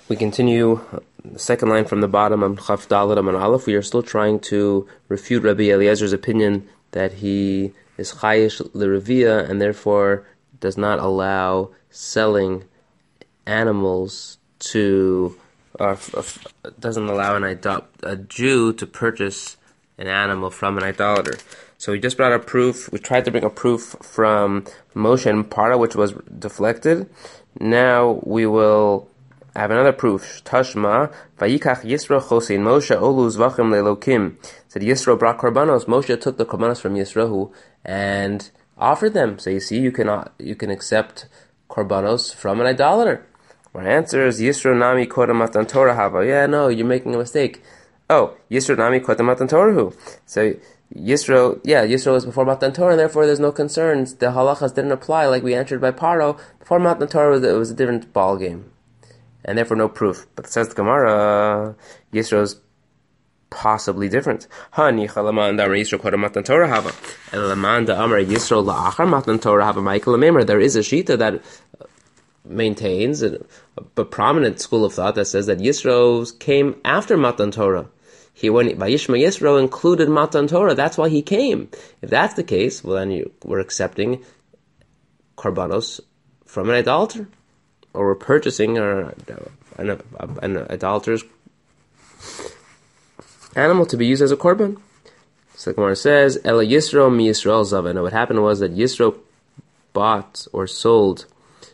We continue the second line from the bottom on Chaf Dalet Amud Aleph. We are still trying to refute Rabbi Eliezer's opinion that he is chayish l'revia and therefore does not allow selling animals to, doesn't allow a Jew to purchase an animal from an idolater. So we just brought a proof. We tried to bring a proof from Moshe and Parah, which was deflected. Now we will have another proof. Tashma, Vayikach Yisro Chosein Moshe Olu Zvachim Lelokim. Said Yisro brought korbanos. Moshe took the korbanos from Yisrohu and offered them. So you see, you can accept korbanos from an idolater. Our answer is Yisro Nami Kodem Matan Torah Hava. Yeah, no, you're making a mistake. Oh, Yisro Nami Kodem Matan Torahu. So Yisro was before Matan Torah, and therefore there's no concerns. The halachas didn't apply like we answered by Paro. Before Matan Torah, it was a different ball game, and therefore no proof. But it says the Gemara, Yisro is possibly different. There is a shita that maintains a prominent school of thought that says that Yisro came after Matan Torah. Vayishma Yisro included Matan Torah. That's why he came. If that's the case, well then we're accepting korbanos from an idolater, or we're purchasing an idolater's animal to be used as a korban. So the Gemara says, Ela Yisro mi Yisrael Zava. And what happened was that Yisro bought or sold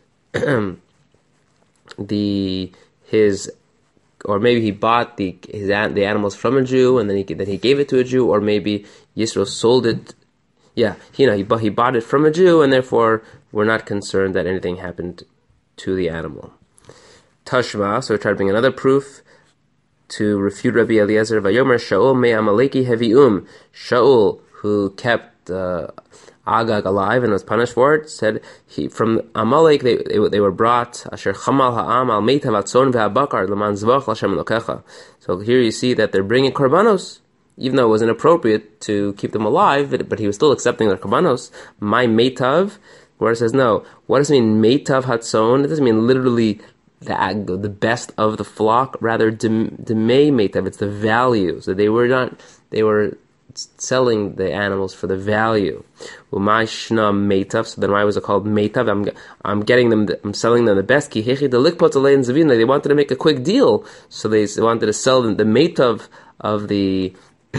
or maybe he bought the animals from a Jew and then he gave it to a Jew, or maybe Yisro sold it. Yeah, he bought it from a Jew, and therefore we're not concerned that anything happened to the animal. Tashma. So we try to bring another proof to refute Rabbi Eliezer. Vayomer Shaul me Amaleki hevium. Shaul, who kept Agag alive and was punished for it, said from Amalek they were brought. Asher chamal ha'am al meitav atzon ve'abakar leman zvach l'Hashem Elokecha. So here you see that they're bringing korbanos, even though it was inappropriate to keep them alive, but he was still accepting their korbanos. My meitav, where it says no. What does it mean meitav hatzon? It doesn't mean literally the best of the flock. Rather, demei meitav. It's the value. So they were selling the animals for the value. Umay shna meitav. So then why was it called meitav? I'm getting them. I'm selling them the best. Ki hechi delikpot alein zavin. They wanted to make a quick deal, so they wanted to sell them the meitav of the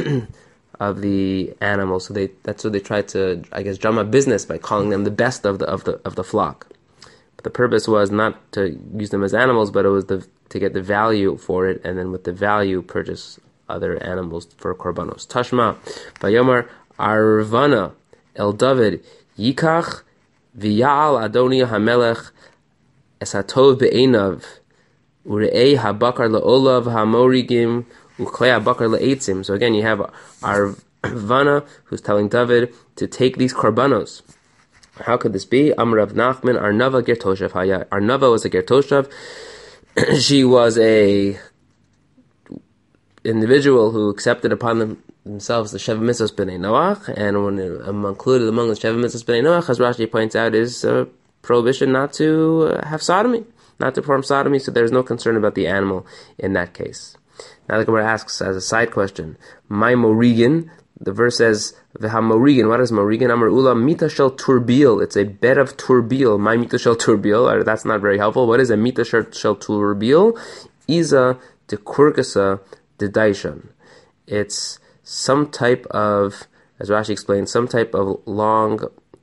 of the animals. So that's what they tried to, I guess, drum up business by calling them the best of the flock. But the purpose was not to use them as animals, but it was to get the value for it, and then with the value purchase other animals for korbanos. Tashma, Vayomar Arvana El David Yikach V'Yal Adoni HaMelech Esatov Be'enav Ure'ei HaBakar LaOlav HaMorigim Uklei HaBakar LaEitzim. So again, you have Arvana who's telling David to take these korbanos. How could this be? Amrav Nachman Arnava Gertoshav Haya. Arnava was a Gertoshav. She was a individual who accepted upon themselves the Sheva Mitzvos B'nai Noach, and when included among the Sheva Mitzvos B'nai Noach, as Rashi points out, is a prohibition not to have sodomy, not to perform sodomy, so there's no concern about the animal in that case. Now the Gemara asks as a side question, my Morigan, the verse says, V'ha Morigan, what is Morigan? Amar Ula Mita Shel Turbil, it's a bed of Turbil, my Mita Shel Turbil, that's not very helpful. What is a Mita Shel Turbil? Iza de Kurkasa de Daishan. It's some type of, as Rashi explains, some type of long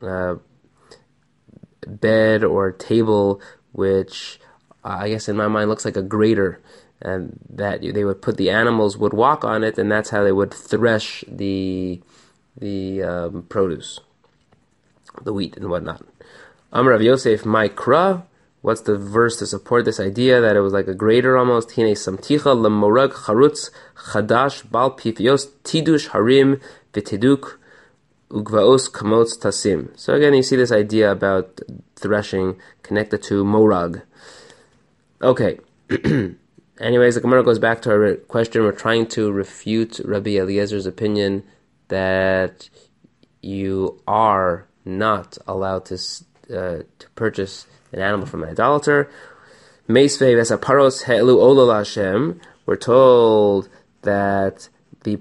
bed or table, which I guess in my mind looks like a grater, and that they would put the animals would walk on it, and that's how they would thresh the produce, the wheat and whatnot. Amar Rav Yosef, my kra. What's the verse to support this idea that it was like a grater almost? Hine samticha lemorag charutz chadash bal pifios tidush harim v'tiduk ugvaos kamotz tasim. So again, you see this idea about threshing connected to morag. Okay. Anyways, the Gemara goes back to our question. We're trying to refute Rabbi Eliezer's opinion that you are not allowed to purchase an animal from an idolater. Meisvei Vesaparos He'elu Ola Hashem. We're told that the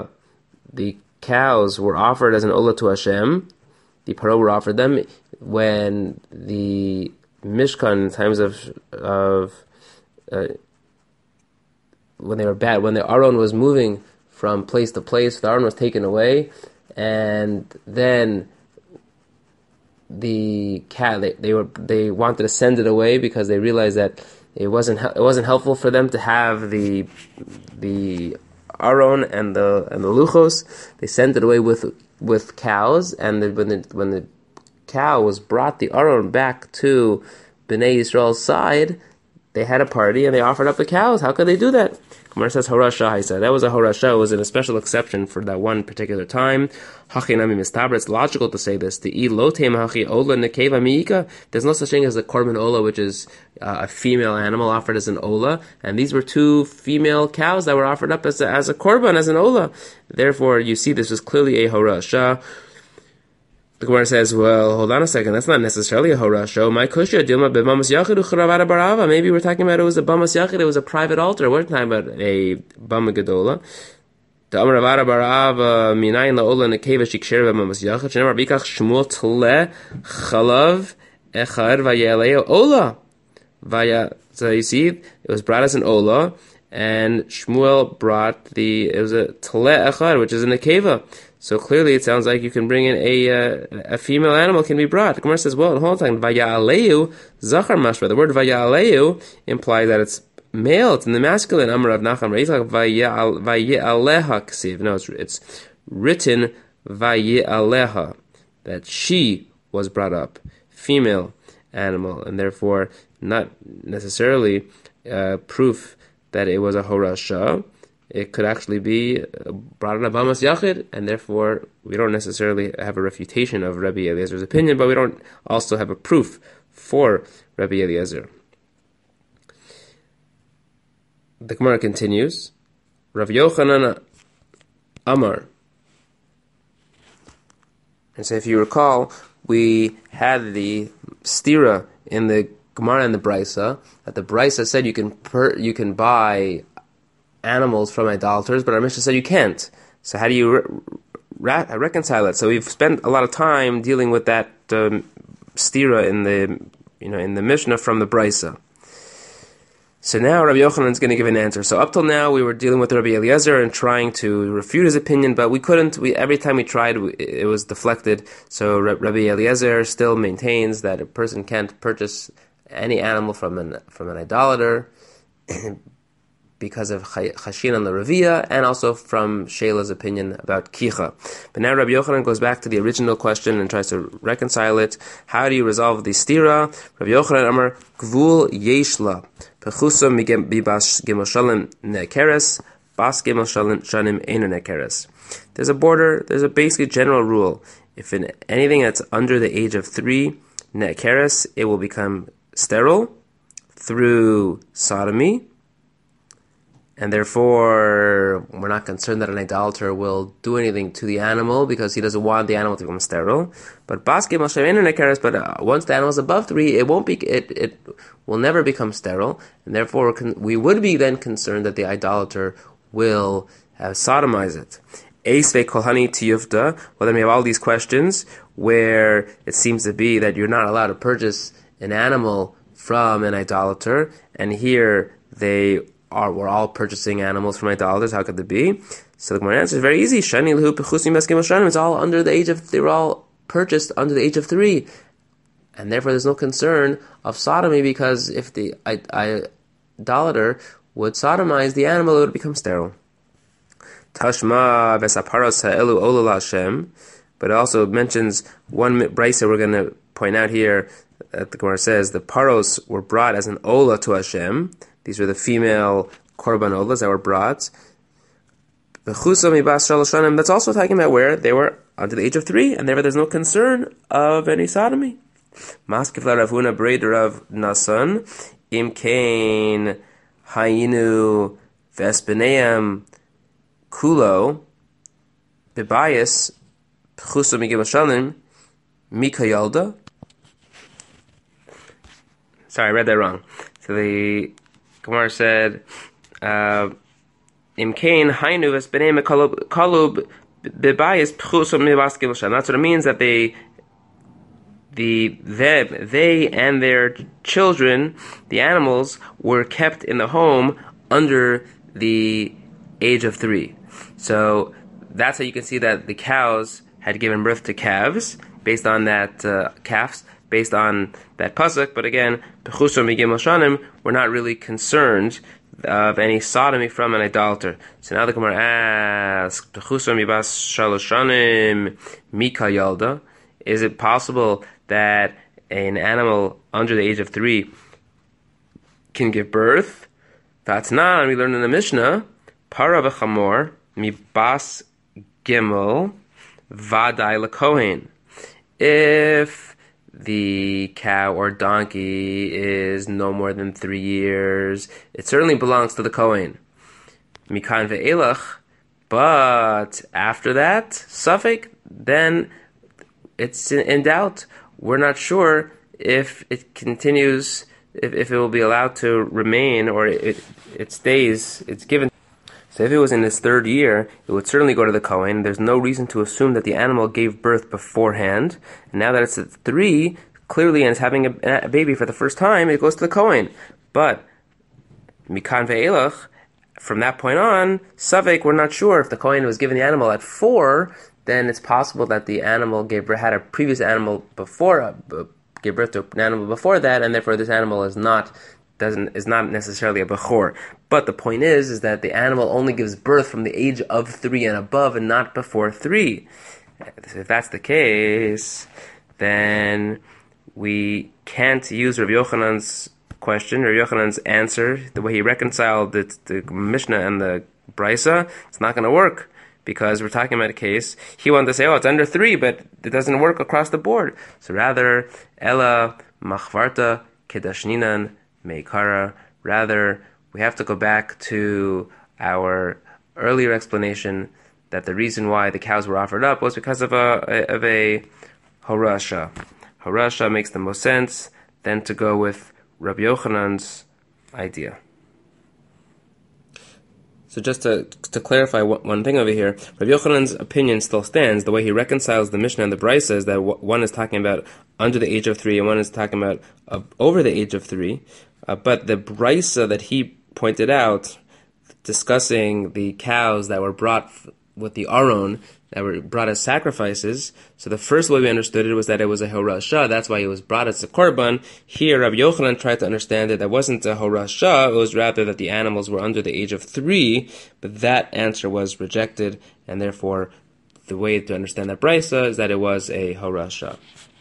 cows were offered as an Ola to Hashem. The Paro were offered them when the Mishkan, in times of when they were bad, when the Aron was moving from place to place, the Aron was taken away, and then the cat they wanted to send it away because they realized that it wasn't helpful for them to have the Aron and the luchos. They sent it away with cows, and when the cow was brought the Aron back to Bnei Yisrael's side, they had a party and they offered up the cows. How could they do that? Gemara says Horasha. He said that was a Horasha. It was in a special exception for that one particular time. Hachinami mistaber. It's logical to say this. The lotem hachi ola nekeva miika. There's no such thing as a korban ola, which is a female animal offered as an ola, and these were two female cows that were offered up as a korban, as an ola. Therefore, you see this is clearly a Horasha. The Gemara says, well, hold on a second, that's not necessarily a Horasha. My kushya dilma b'bamas yachid u'charavada barava. Maybe we're talking about it was a bamas yachid, it was a private altar. We're talking about a bama gedola. The amaravada barava minayin la'ola nekeva shiksher b'bamas yachid. Shenemar bikach shmuel tle chalav echad vayeleo ola. So you see, it was brought as an ola, and Shmuel brought it was a tle echad, which is a nekeva. So clearly, it sounds like you can bring in a female animal can be brought. The Gemara says, well, hold on, vaya'aleu zachar mashra. The word vaya'aleu implies that it's male, it's in the masculine. Amar Rav Nachman Reizach vaya'aleha ksiv. No, it's written vaya'aleha, that she was brought up, female animal, and therefore not necessarily proof that it was a horasha. It could actually be brought in a bamas yachid, and therefore we don't necessarily have a refutation of Rabbi Eliezer's opinion, but we don't also have a proof for Rabbi Eliezer. The Gemara continues. Rav Yochanan Amar. And so if you recall, we had the stira in the Gemara and the Brisa, that the Brisa said you can buy animals from idolaters, but our Mishnah said you can't. So how do you reconcile it? So we've spent a lot of time dealing with that stira in the Mishnah from the Brisa. So now Rabbi Yochanan is going to give an answer. So up till now we were dealing with Rabbi Eliezer and trying to refute his opinion, but we couldn't. Every time we tried, it was deflected. So Rabbi Eliezer still maintains that a person can't purchase any animal from an idolater because of Chashin and the Ravia, and also from Sheila's opinion about Kicha. But now Rabbi Yochanan goes back to the original question and tries to reconcile it. How do you resolve the stira? Rabbi Yochanan Amar, Gvul Yeshla, Pechusa Bibas Gemoshalim Nekeres, Bas Gemoshalim Shanim Einu Nekeres. There's a border, there's a basically general rule. If in anything that's under the age of 3 Nekeres, it will become sterile through sodomy, and therefore we're not concerned that an idolater will do anything to the animal because he doesn't want the animal to become sterile. But once the animal is above 3, it will never become sterile, and therefore we would be then concerned that the idolater will sodomize it. Well, then we have all these questions where it seems to be that you're not allowed to purchase an animal from an idolater, and here we're all purchasing animals from idolaters. How could it be? So the Gemara answer is very easy. It's all under the age of, they were all purchased under the age of 3. And therefore there's no concern of sodomy, because if the idolater would sodomize the animal, it would become sterile. Tashma v'saparos ha'elu ola Hashem. But it also mentions one brisa we're going to point out here. The Gemara says the paros were brought as an ola to Hashem. These were the female korban olas that were brought. That's also talking about where they were under the age of 3, and therefore there's no concern of any sodomy. Maskefla Rav Huna Breder Rav Nasan Im Kain Hayinu Vespeneam Kulo Bibayas Pchusa Migimashalim Mika Yalda. Sorry, I read that wrong. So the Gemara said, Imkain hainu v'sbenei kalub bebayis pchusum mibas gilshan. That's what it means, that they and their children, the animals, were kept in the home under the age of 3. So that's how you can see that the cows had given birth to calves based on that calves, based on that pasuk. But again, b'chusum migimel shanim, we're not really concerned of any sodomy from an idolater. So now the Gemara asks, b'chusum mibas shalosh shanim mika yalda. Is it possible that an animal under the age of 3 can give birth? That's not. We learned in the Mishnah, para v'chamor mibas gimel vaday lekohen. If the cow or donkey is no more than 3 years, it certainly belongs to the kohen. Mikan ve'elach, but after that, safek, then it's in doubt. We're not sure if it continues, if it will be allowed to remain, or it stays, it's given. So if it was in its 3rd year, it would certainly go to the Kohen. There's no reason to assume that the animal gave birth beforehand. And now that it's at 3, clearly, and it's having a baby for the first time, it goes to the Kohen. But Mikan ve'elach, from that point on, Savek, we're not sure. If the Kohen was given the animal at 4, then it's possible that the animal had a previous animal before, gave birth to an animal before that, and therefore this animal is not necessarily a bechor. But the point is that the animal only gives birth from the age of 3 and above, and not before 3. If that's the case, then we can't use Rabbi Yochanan's question, Rabbi Yochanan's answer, the way he reconciled the Mishnah and the Brisa. It's not going to work, because we're talking about a case, he wanted to say, it's under 3, but it doesn't work across the board. So rather, Ella machvarta kedashninan meikara. Rather, we have to go back to our earlier explanation that the reason why the cows were offered up was because of a horasha. Horasha makes the most sense than to go with Rabbi Yochanan's idea. So just to clarify one thing over here, Rabbi Yochanan's opinion still stands. The way he reconciles the Mishnah and the Brisa is that one is talking about under the age of 3 and one is talking about over the age of 3. But the Brisa that he pointed out, discussing the cows that were brought with the Aron, that were brought as sacrifices, so the first way we understood it was that it was a horasha, that's why it was brought as a korban. Here, Rabbi Yochanan tried to understand that wasn't a horasha, it was rather that the animals were under the age of 3, but that answer was rejected, and therefore the way to understand that brisa is that it was a horasha.